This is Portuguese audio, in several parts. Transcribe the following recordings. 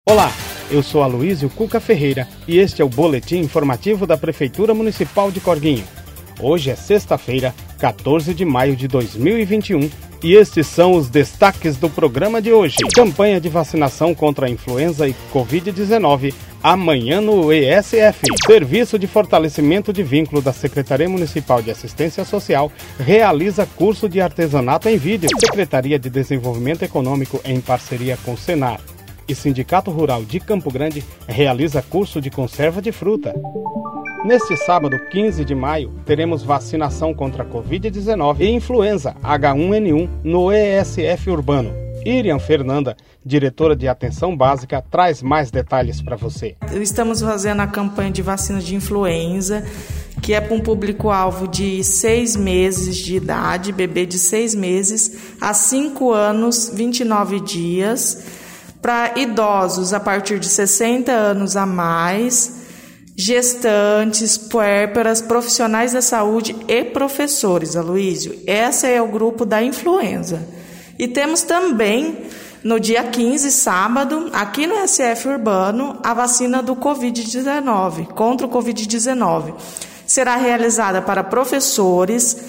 Olá, eu sou Aloísio Cuca Ferreira e este é o Boletim Informativo da Prefeitura Municipal de Corguinho. Hoje é sexta-feira, 14 de maio de 2021 e estes são os destaques do programa de hoje. Campanha de vacinação contra a influenza e Covid-19 amanhã no ESF. Serviço de Fortalecimento de Vínculo da Secretaria Municipal de Assistência Social realiza curso de artesanato em vídeo. Secretaria de Desenvolvimento Econômico, em parceria com o Senar e Sindicato Rural de Campo Grande, realiza curso de conserva de fruta. Neste sábado, 15 de maio, teremos vacinação contra a Covid-19 e influenza H1N1 no ESF Urbano. Iriam Fernanda, diretora de Atenção Básica, traz mais detalhes para você. Estamos fazendo a campanha de vacina de influenza, que é para um público-alvo de 6 meses de idade, bebê de 6 meses a 5 anos, 29 dias, para idosos a partir de 60 anos a mais, gestantes, puérperas, profissionais da saúde e professores, Aloísio. Esse é o grupo da influenza. E temos também, no dia 15, sábado, aqui no SF Urbano, a vacina do Covid-19, contra o Covid-19. Será realizada para professores,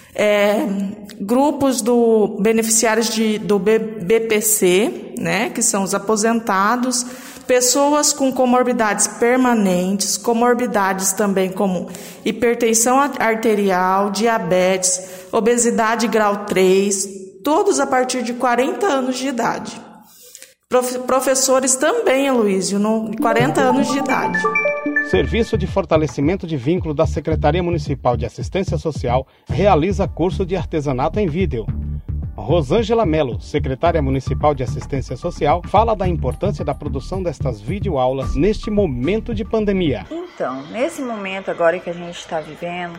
grupos do beneficiários do BPC, né, que são os aposentados, pessoas com comorbidades permanentes, comorbidades também como hipertensão arterial, diabetes, obesidade grau 3, todos a partir de 40 anos de idade. Professores também, Aloísio, 40 anos de idade. Serviço de Fortalecimento de Vínculo da Secretaria Municipal de Assistência Social realiza curso de artesanato em vídeo. Rosângela Melo, secretária municipal de Assistência Social, fala da importância da produção destas videoaulas neste momento de pandemia. Então, nesse momento agora que a gente está vivendo,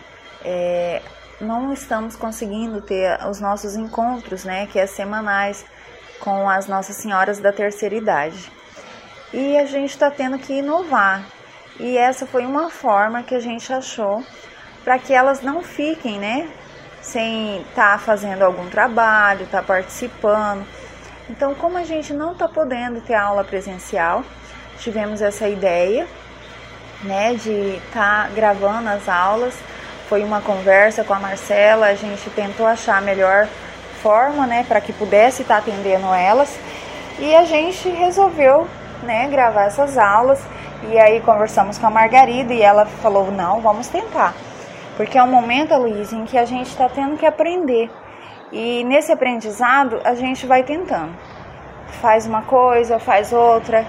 não estamos conseguindo ter os nossos encontros, né, que é semanais, com as Nossas Senhoras da Terceira Idade. E a gente está tendo que inovar. E essa foi uma forma que a gente achou para que elas não fiquem, né, sem estar fazendo algum trabalho, estar participando. Então, como a gente não está podendo ter aula presencial, tivemos essa ideia, né, de estar gravando as aulas. Foi uma conversa com a Marcela, a gente tentou achar a melhor forma, né, para que pudesse estar atendendo elas. E a gente resolveu, né, gravar essas aulas. E aí conversamos com a Margarida e ela falou, não, vamos tentar. Porque é um momento, Luiz, em que a gente está tendo que aprender. E nesse aprendizado a gente vai tentando. Faz uma coisa, faz outra.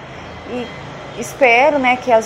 E espero, né, que as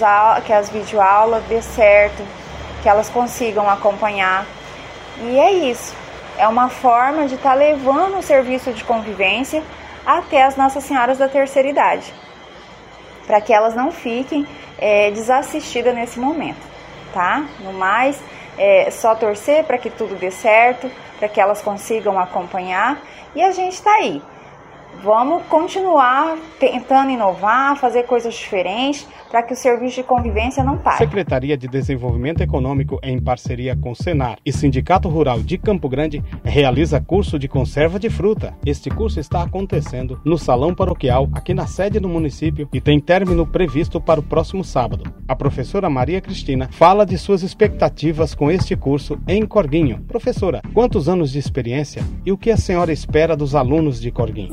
videoaulas dê certo, que elas consigam acompanhar. E é isso. É uma forma de estar levando o serviço de convivência até as Nossas Senhoras da Terceira Idade, para que elas não fiquem desassistidas nesse momento, tá? No mais, só torcer para que tudo dê certo, para que elas consigam acompanhar, e a gente está aí. Vamos continuar tentando inovar, fazer coisas diferentes, para que o serviço de convivência não pare. Secretaria de Desenvolvimento Econômico, em parceria com o Senar e Sindicato Rural de Campo Grande, realiza curso de conserva de fruta. Este curso está acontecendo no Salão Paroquial, aqui na sede do município, e tem término previsto para o próximo sábado. A professora Maria Cristina fala de suas expectativas com este curso em Corguinho. Professora, quantos anos de experiência e o que a senhora espera dos alunos de Corguinho?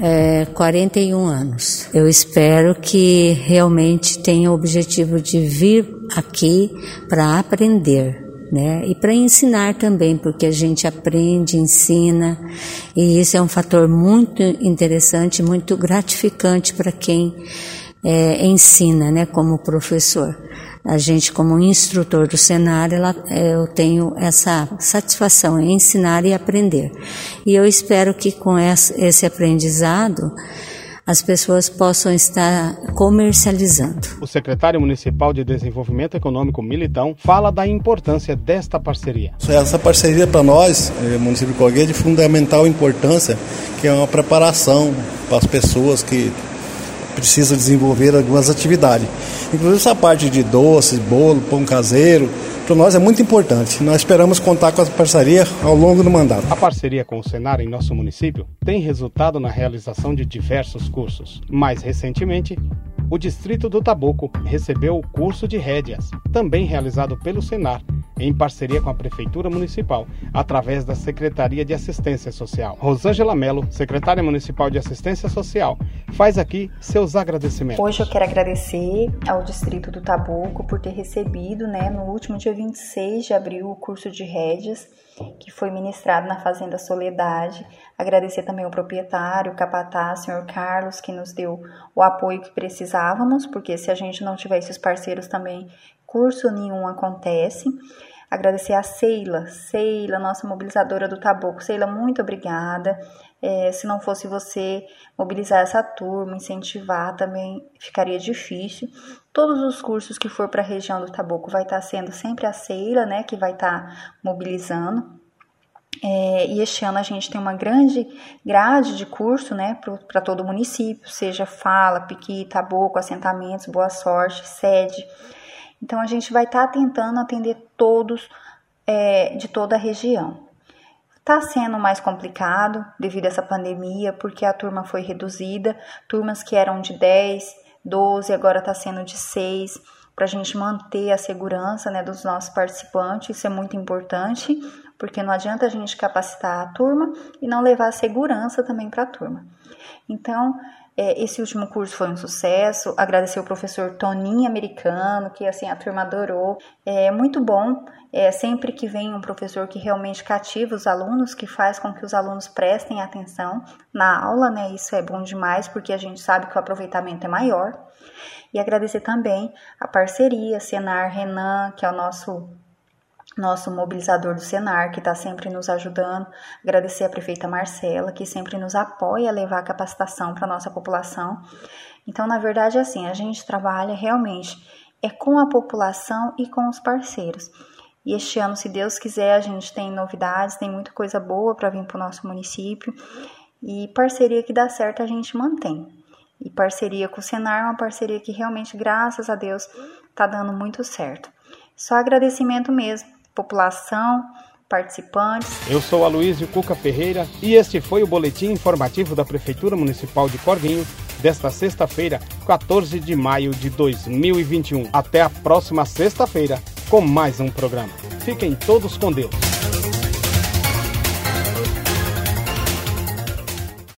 41 anos. Eu espero que realmente tenha o objetivo de vir aqui para aprender, né? E para ensinar também, porque a gente aprende, ensina, e isso é um fator muito interessante, muito gratificante para quem ensina, né? Como professor. A gente, como instrutor do Senar, eu tenho essa satisfação em ensinar e aprender. E eu espero que com esse aprendizado as pessoas possam estar comercializando. O secretário municipal de Desenvolvimento Econômico, Militão, fala da importância desta parceria. Essa parceria para nós, município de Corguinho, é de fundamental importância, que é uma preparação para as pessoas que precisam desenvolver algumas atividades. Inclusive essa parte de doces, bolo, pão caseiro, para nós é muito importante. Nós esperamos contar com essa parceria ao longo do mandato. A parceria com o Senar em nosso município tem resultado na realização de diversos cursos. Mais recentemente, o Distrito do Taboco recebeu o curso de rédeas, também realizado pelo Senar, em parceria com a Prefeitura Municipal, através da Secretaria de Assistência Social. Rosângela Melo, secretária municipal de Assistência Social, faz aqui seus agradecimentos. Hoje eu quero agradecer ao Distrito do Taboco por ter recebido, no último dia 26 de abril, o curso de rédeas, que foi ministrado na Fazenda Soledade. Agradecer também ao proprietário, o capataz, senhor Carlos, que nos deu o apoio que precisávamos, porque se a gente não tiver esses parceiros também, curso nenhum acontece. Agradecer a Sheila, nossa mobilizadora do Taboco. Sheila, muito obrigada. Se não fosse você mobilizar essa turma, incentivar, também ficaria difícil. Todos os cursos que for para a região do Taboco vai estar sendo sempre a Sheila, que vai estar mobilizando. E este ano a gente tem uma grande grade de curso, para todo o município, seja Fala, Piqui, Taboco, assentamentos, Boa Sorte, sede. Então, a gente vai estar tentando atender todos de toda a região. Está sendo mais complicado devido a essa pandemia, porque a turma foi reduzida. Turmas que eram de 10, 12, agora está sendo de 6, para a gente manter a segurança dos nossos participantes. Isso é muito importante, porque não adianta a gente capacitar a turma e não levar a segurança também para a turma. Então, esse último curso foi um sucesso. Agradecer ao professor Toninho Americano, que a turma adorou. É muito bom, sempre que vem um professor que realmente cativa os alunos, que faz com que os alunos prestem atenção na aula, Isso é bom demais, porque a gente sabe que o aproveitamento é maior. E agradecer também a parceria, Senar, Renan, que é o nosso mobilizador do Senar, que está sempre nos ajudando. Agradecer a prefeita Marcela, que sempre nos apoia a levar a capacitação para a nossa população. Então, na verdade, a gente trabalha realmente com a população e com os parceiros. E este ano, se Deus quiser, a gente tem novidades, tem muita coisa boa para vir para o nosso município. E parceria que dá certo, a gente mantém. E parceria com o Senar é uma parceria que realmente, graças a Deus, está dando muito certo. Só agradecimento mesmo. População, participantes. Eu sou Aloísio Cuca Ferreira e este foi o boletim informativo da Prefeitura Municipal de Corguinho desta sexta-feira, 14 de maio de 2021. Até a próxima sexta-feira com mais um programa. Fiquem todos com Deus.